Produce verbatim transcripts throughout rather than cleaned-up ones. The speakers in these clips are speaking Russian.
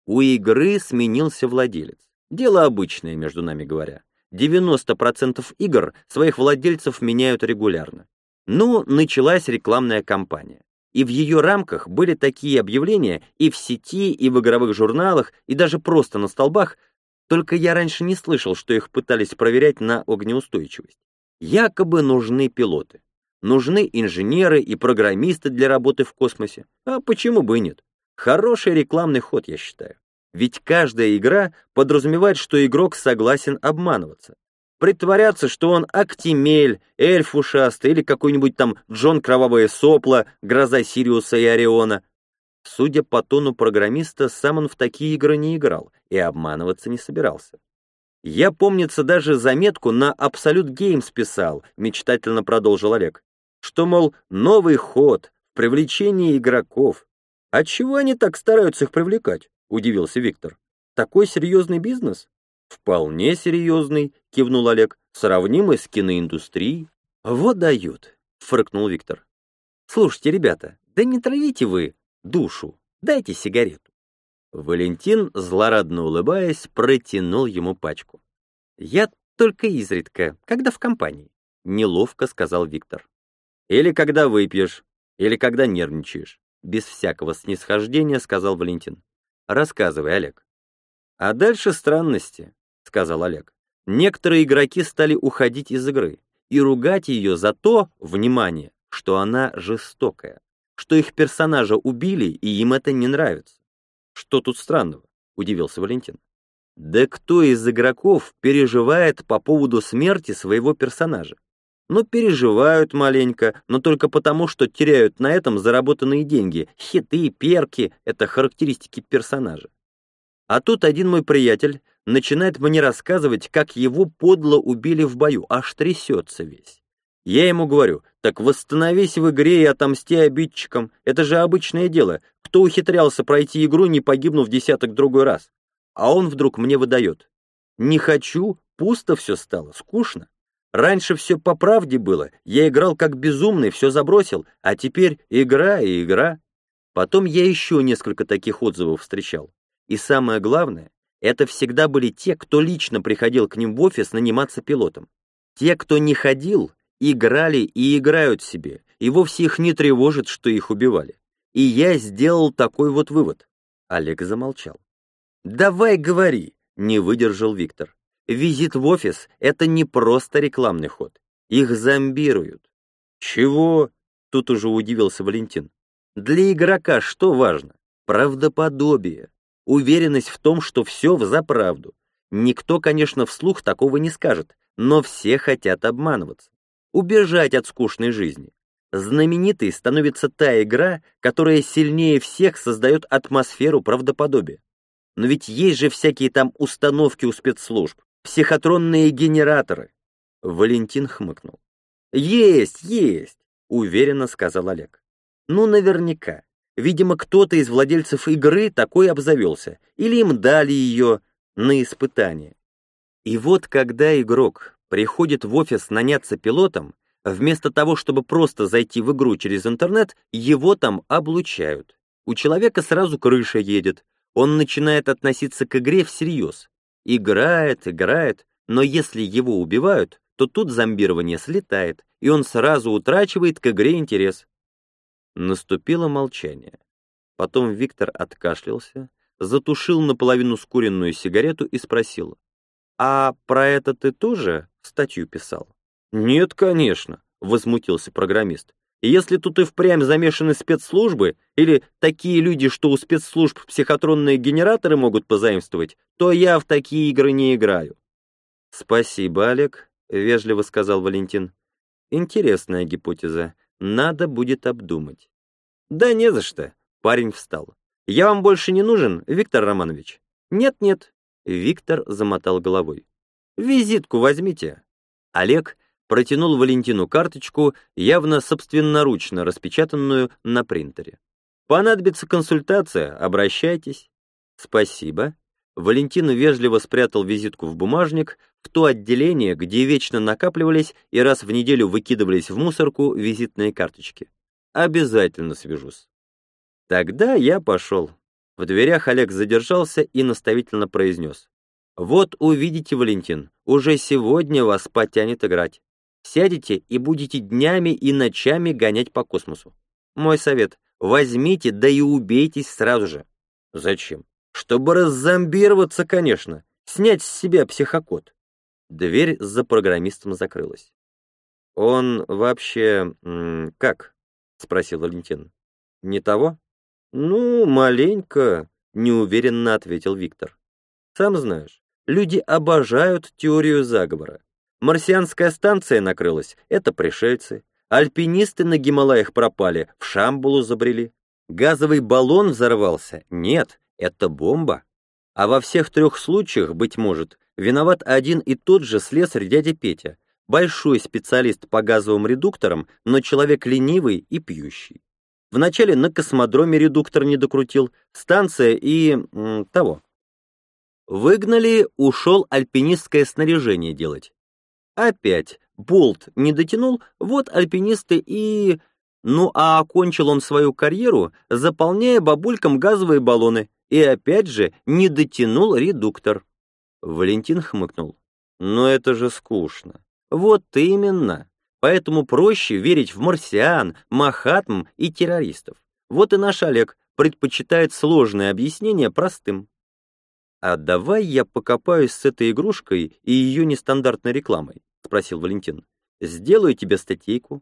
У игры сменился владелец. Дело обычное, между нами говоря. девяносто процентов игр своих владельцев меняют регулярно. Ну, началась рекламная кампания. И в ее рамках были такие объявления и в сети, и в игровых журналах, и даже просто на столбах, только я раньше не слышал, что их пытались проверять на огнеустойчивость. Якобы нужны пилоты. Нужны инженеры и программисты для работы в космосе. А почему бы и нет? Хороший рекламный ход, я считаю. Ведь каждая игра подразумевает, что игрок согласен обманываться. Притворяться, что он Актимель, эльф ушастый или какой-нибудь там Джон Кровавое Сопло, гроза Сириуса и Ориона. Судя по тону программиста, сам он в такие игры не играл и обманываться не собирался. Я, помнится, даже заметку на Absolute Games писал, мечтательно продолжил Олег, что, мол, новый ход в привлечении игроков. А чего они так стараются их привлекать? Удивился Виктор. Такой серьезный бизнес? Вполне серьезный, кивнул Олег, сравнимый с киноиндустрией. Вот дают, фыркнул Виктор. Слушайте, ребята, да не травите вы душу, дайте сигарету. Валентин, злорадно улыбаясь, протянул ему пачку. «Я только изредка, когда в компании», — неловко сказал Виктор. «Или когда выпьешь, или когда нервничаешь», — без всякого снисхождения сказал Валентин. «Рассказывай, Олег». «А дальше странности», — сказал Олег. «Некоторые игроки стали уходить из игры и ругать ее за то, внимание, что она жестокая, что их персонажа убили, и им это не нравится». «Что тут странного?» — удивился Валентин. «Да кто из игроков переживает по поводу смерти своего персонажа? Ну, переживают маленько, но только потому, что теряют на этом заработанные деньги. Хиты, перки — это характеристики персонажа. А тут один мой приятель начинает мне рассказывать, как его подло убили в бою, аж трясется весь. Я ему говорю, так восстановись в игре и отомсти обидчикам. Это же обычное дело. Кто ухитрялся пройти игру, не погибнув десяток другой раз? А он вдруг мне выдает. Не хочу, пусто все стало, скучно. Раньше все по правде было, я играл как безумный, все забросил, а теперь игра и игра. Потом я еще несколько таких отзывов встречал. И самое главное, это всегда были те, кто лично приходил к ним в офис наниматься пилотом. Те, кто не ходил, играли и играют себе, и вовсе их не тревожит, что их убивали. И я сделал такой вот вывод. Олег замолчал. «Давай говори», — не выдержал Виктор. «Визит в офис — это не просто рекламный ход. Их зомбируют». «Чего?» — тут уже удивился Валентин. «Для игрока что важно? Правдоподобие. Уверенность в том, что все взаправду. Никто, конечно, вслух такого не скажет, но все хотят обманываться. Убежать от скучной жизни. Знаменитой становится та игра, которая сильнее всех создает атмосферу правдоподобия. Но ведь есть же всякие там установки у спецслужб, психотронные генераторы». Валентин хмыкнул. «Есть, есть», — уверенно сказал Олег. «Ну, наверняка. Видимо, кто-то из владельцев игры такой обзавелся, или им дали ее на испытание. И вот когда игрок приходит в офис наняться пилотом, вместо того, чтобы просто зайти в игру через интернет, его там облучают. У человека сразу крыша едет, он начинает относиться к игре всерьез. Играет, играет, но если его убивают, то тут зомбирование слетает, и он сразу утрачивает к игре интерес». Наступило молчание. Потом Виктор откашлялся, затушил наполовину скуренную сигарету и спросил: «А про это ты тоже статью писал?» «Нет, конечно», — возмутился программист. «Если тут и впрямь замешаны спецслужбы, или такие люди, что у спецслужб психотронные генераторы могут позаимствовать, то я в такие игры не играю». «Спасибо, Олег», — вежливо сказал Валентин. «Интересная гипотеза. Надо будет обдумать». «Да не за что», — парень встал. «Я вам больше не нужен, Виктор Романович?» «Нет-нет», — Виктор замотал головой. «Визитку возьмите». Олег протянул Валентину карточку, явно собственноручно распечатанную на принтере. «Понадобится консультация, обращайтесь». «Спасибо». Валентин вежливо спрятал визитку в бумажник, в то отделение, где вечно накапливались и раз в неделю выкидывались в мусорку визитные карточки. «Обязательно свяжусь». «Тогда я пошел». В дверях Олег задержался и наставительно произнес. «Вот увидите, Валентин, уже сегодня вас потянет играть. Сядете и будете днями и ночами гонять по космосу. Мой совет, возьмите, да и убейтесь сразу же». «Зачем?» «Чтобы раззомбироваться, конечно, снять с себя психокод». Дверь за программистом закрылась. «Он вообще... м, как?» — спросил Валентин. «Не того?» «Ну, маленько», — неуверенно ответил Виктор. «Сам знаешь, люди обожают теорию заговора. Марсианская станция накрылась — это пришельцы. Альпинисты на Гималаях пропали, в Шамбалу забрели. Газовый баллон взорвался — нет, это бомба. А во всех трех случаях, быть может, виноват один и тот же слесарь дядя Петя, большой специалист по газовым редукторам, но человек ленивый и пьющий. Вначале на космодроме редуктор не докрутил, станция и... М, того. Выгнали, ушел альпинистское снаряжение делать. Опять болт не дотянул, вот альпинисты и... Ну а окончил он свою карьеру, заполняя бабулькам газовые баллоны, и опять же не дотянул редуктор. Валентин хмыкнул. Но это же скучно. Вот именно. Поэтому проще верить в марсиан, махатм и террористов. Вот и наш Олег предпочитает сложное объяснение простым. «А давай я покопаюсь с этой игрушкой и ее нестандартной рекламой», — спросил Валентин. «Сделаю тебе статейку».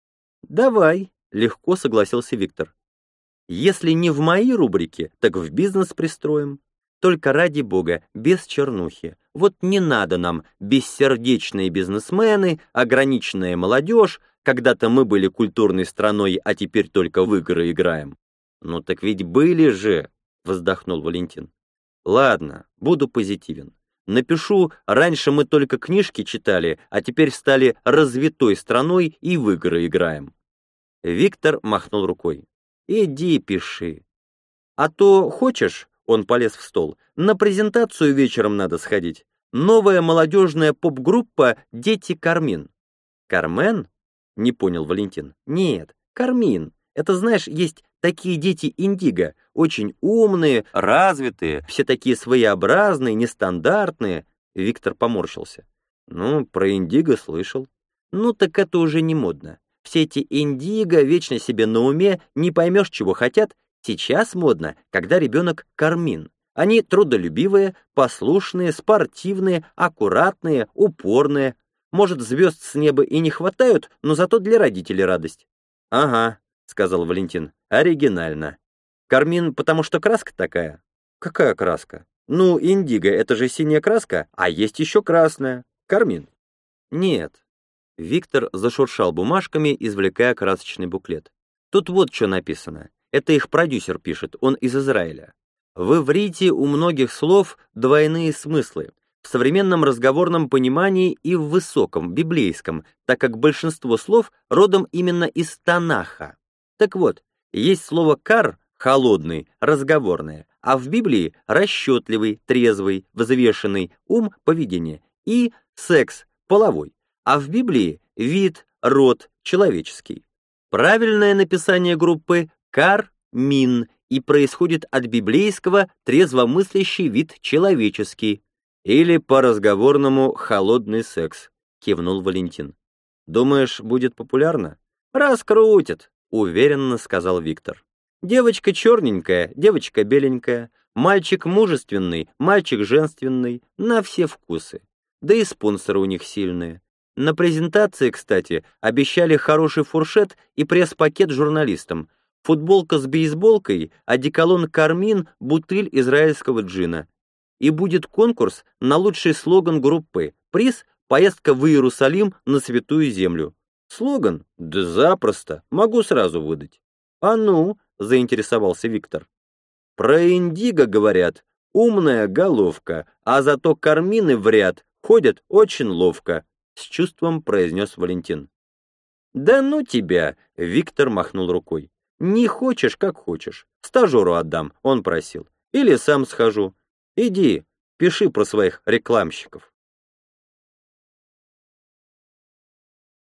«Давай», — легко согласился Виктор. «Если не в мои рубрики, так в бизнес пристроим. Только ради бога, без чернухи. Вот не надо нам бессердечные бизнесмены, ограниченная молодежь, когда-то мы были культурной страной, а теперь только в игры играем». «Ну так ведь были же», — вздохнул Валентин. «Ладно, буду позитивен. Напишу, раньше мы только книжки читали, а теперь стали развитой страной и в игры играем». Виктор махнул рукой. «Иди пиши. А то хочешь...» Он полез в стол. «На презентацию вечером надо сходить. Новая молодежная поп-группа «Дети Кармин». «Кармен?» — не понял Валентин. «Нет, Кармин. Это, знаешь, есть такие дети индиго, очень умные, развитые, все такие своеобразные, нестандартные». Виктор поморщился. «Ну, про индиго слышал». «Ну, так это уже не модно. Все эти индиго вечно себе на уме, не поймешь, чего хотят. Сейчас модно, когда ребенок кармин. Они трудолюбивые, послушные, спортивные, аккуратные, упорные. Может, звезд с неба и не хватают, но зато для родителей радость». «Ага», — сказал Валентин, — «оригинально. Кармин, потому что краска такая». «Какая краска?» «Ну, индиго — это же синяя краска, а есть еще красная. Кармин». «Нет». Виктор зашуршал бумажками, извлекая красочный буклет. «Тут вот что написано. Это их продюсер пишет, он из Израиля. В иврите у многих слов двойные смыслы. В современном разговорном понимании и в высоком, библейском, так как большинство слов родом именно из Танаха. Так вот, есть слово «кар» — холодный, разговорное, а в Библии расчетливый, трезвый, взвешенный, ум, поведение, и секс, половой, а в Библии вид, род, человеческий. Правильное написание группы «кармин» и происходит от библейского «трезвомыслящий вид человеческий». Или по-разговорному «холодный секс», кивнул Валентин. «Думаешь, будет популярно?» «Раскрутят», уверенно сказал Виктор. «Девочка черненькая, девочка беленькая, мальчик мужественный, мальчик женственный, на все вкусы. Да и спонсоры у них сильные. На презентации, кстати, обещали хороший фуршет и пресс-пакет журналистам, футболка с бейсболкой, одеколон «Кармин», бутыль израильского джина. И будет конкурс на лучший слоган группы. Приз — поездка в Иерусалим на Святую Землю. Слоган? Да запросто, могу сразу выдать. А ну, заинтересовался Виктор. Про индиго говорят, умная головка, а зато кармины в ряд ходят очень ловко, с чувством произнес Валентин. Да ну тебя, Виктор махнул рукой. Не хочешь, как хочешь. Стажеру отдам, он просил. Или сам схожу. Иди, пиши про своих рекламщиков.